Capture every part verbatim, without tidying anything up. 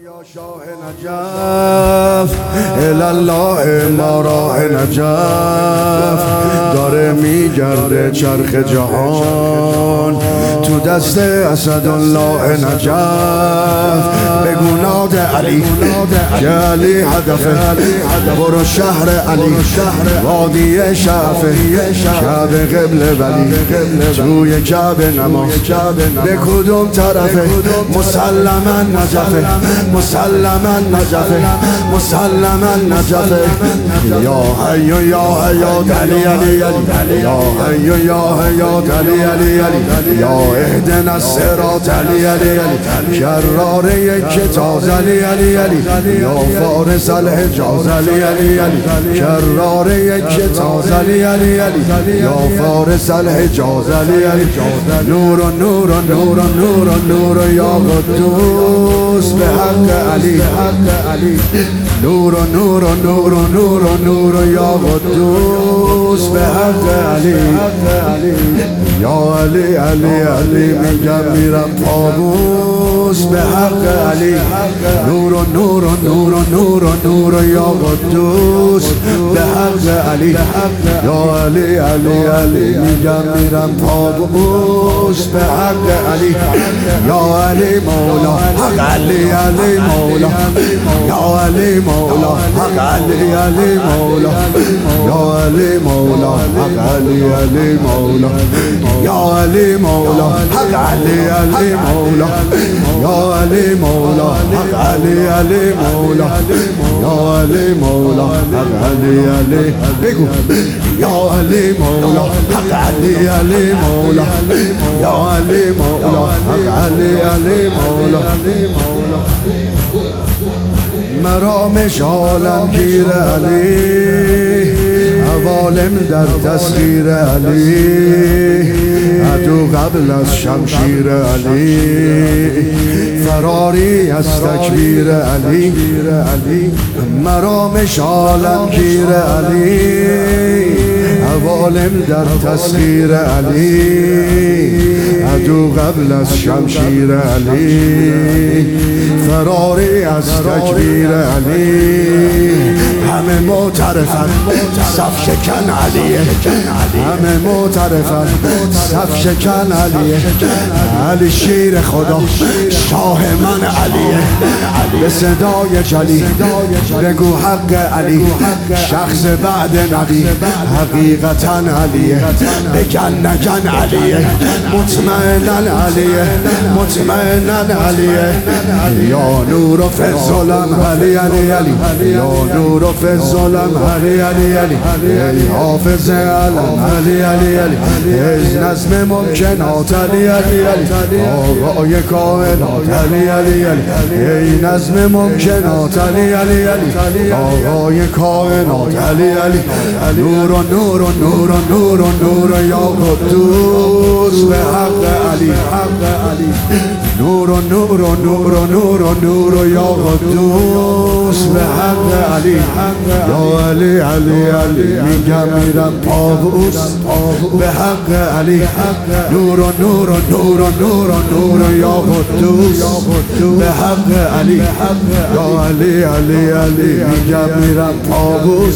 یا شاه نجف الالله ما راه نجف داره میگرده چرخ جهان تو دست اسدالله نجف بگو ناد علی که علی هدفه برو شهر علی وادی شعفه کعبه قبله ولی توی کعبه نماز به کدوم طرفه مسلما نجفه مسلما نجفه مسلما نجفه یا حی یا حیات علی علی علی یا حی یا حیات علی علی علی یا اهدنا الصراط علی علی علی کرار یک تاز علی علی علی یا فارس الحجاز علی علی علی کرار یک تاز علی علی علی یا فارس الحجاز علی علی نور نور نور نور نور یا قدوس به حق علی حق علی نور نور نور نور نور یا قدوس به حق علی یا علی علی علی میگم میرم پابوس به حق علی نور نور نور نور نور یا قدوس به حق علی یا علی علی علی میگم میرم پابوس به حق علی یا علی مولا حق علی علی مولا یا علی مولا حق علی علی مولا یا علی مولا حق علی علی مولا یا علی مولا حق علی علی مولا یا علی مولا حق علی علی مولا یا علی مولا حق علی علی بگو یا علی مولا حق علی علی مولا یا علی مولا حق علی علی مولا مرا مشالم گیر علی عوالم در تسخیر علی عدو قبل از شمشیر علی فراری از تکبیر علی مرا مشالم گیر علی عوالم در تسخیر علی عدو قبل از شمشیر علی فراری از تکبیر علی همه معترفن صف شکن علیه همه معترفن صف شکن علیه علی شیر خدا شاه من علیه به صدای جلی بگو حق علی شخص بعد نبی حقیقتا علیه بگن نگن علیه مطمئنن علیه مطمئنن علیه یا نور و فضلم علی علی علی یا نور و فضلم علی علی علی ای حافظ علم علی علی علی ای نظم ممکنات علی علی علی آقای کائنات علی علی علی ای نظم ممکنات علی علی علی آقای کائنات علی علی نور و نور و نور و نور و نور یا قدوس به حق علی حق علی نور و نور و نور و نور و نور یا قدوس به حق علی یا علی علی علی میگم میرم پابوس به حق علی نور و نور و نور و نور و نور یا قدوس به حق علی یا علی علی علی میگم میرم پابوس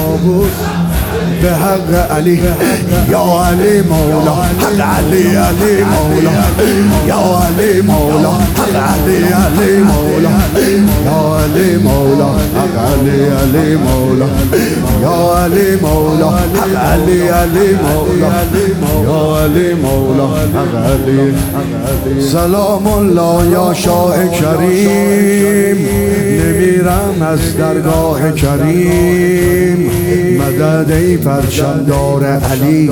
به حق علی یا علی مولا حق علی علی مولا یا علی مولا حق علی علی مولا یا علی مولا حق علی علی مولا یا علی مولا حق علی علی مولا یا علی مولا حق علی سلام الله یا شاه کریم نمیرم از درگاه کریم مدد ای پرچمدار علی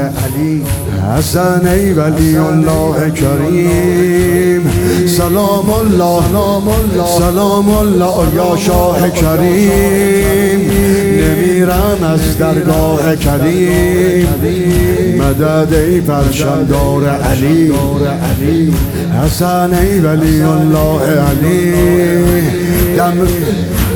حسن ای ولی الله کریم سلام الله سلام الله یا شاه کریم نمیرم از درگاه کریم مدد ای پرچمدار علی حسن ای ولی الله علی دم